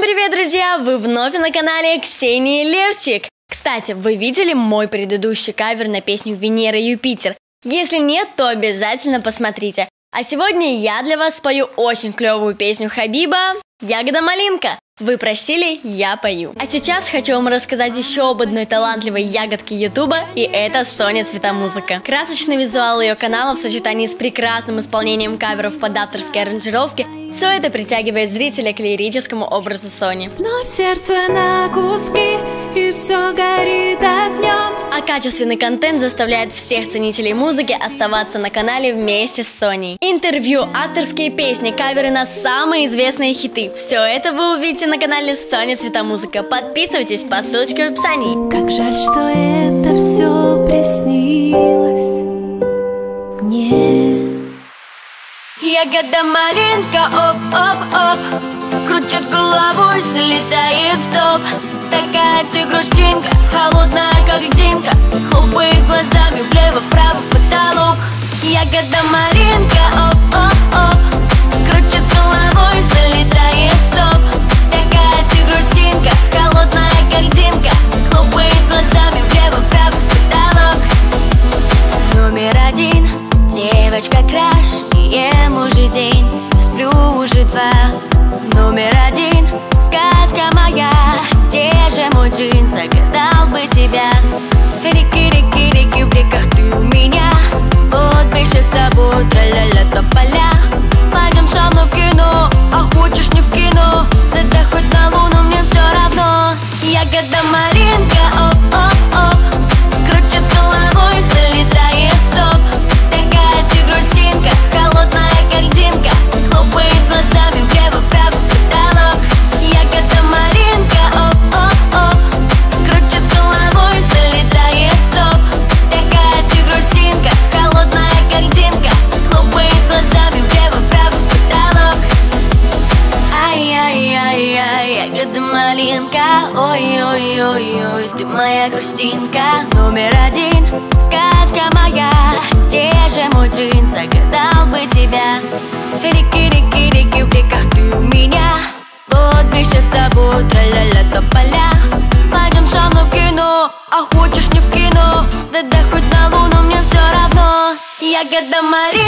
Всем привет, друзья! Вы вновь на канале Ксении Левчик. Кстати, вы видели мой предыдущий кавер на песню «Венера и Юпитер»? Если нет, то обязательно посмотрите. А сегодня я для вас спою очень клевую песню Хабиба «Ягода малинка». Вы просили, я пою. А сейчас хочу вам рассказать еще об одной талантливой ягодке ютуба, и это Соня Цветомузыка. Красочный визуал ее канала в сочетании с прекрасным исполнением каверов под авторские аранжировки — все это притягивает зрителя к лирическому образу Сони. Вновь сердце на куски, и все горит огнем. А качественный контент заставляет всех ценителей музыки оставаться на канале вместе с Соней. Интервью, авторские песни, каверы на самые известные хиты — все это вы увидите на канале Соня Цветомузыка. Подписывайтесь по ссылочке в описании. Как жаль, что это все приснилось мне. Ягода малинка, оп-оп-оп, крутит головой, залетает в топ. Такая ты грустинка, холодная как льдинка, хлопает глазами влево-вправо в потолок. Ягода малинка, оп-оп-оп, крутит головой, залетает в топ. Такая ты грустинка, холодная как льдинка, хлопает глазами влево-вправо в потолок. Номер один, девочка краш, ем уже день, сплю уже два. Номер один, сказка моя, где же мой джин, загадал бы тебя. Реки, реки, реки, в реках ты у меня, вот бы сейчас с тобой, тра-ля-ля тополя. Пойдем со мной в кино, а хочешь не в кино, да хоть на луну, мне все равно. Ягода малинка, оп-оп-оп, крутит головой, залетает в топ. Такая ты грустинка, холодная как льдинка, хлопает глазами влево-вправо в потолок. Ягода малинка, оп-оп-оп, крутит головой, залетает в топ. Такая ты грустинка, холодная как льдинка, хлопает глазами влево-вправо в потолок. Ай-яй-яй-яй, ягода малинка, ой-ой-ой-ой, ты моя грустинка. Номер один, сказка моя, где же мой джин, загадал бы тебя. Реки, реки, реки, в реках ты у меня, вот бы сейчас с тобой, тра-ля-ля тополя. Пойдем со мной в кино, а хочешь не в кино, да хоть на луну, мне все равно. Ягода малинка.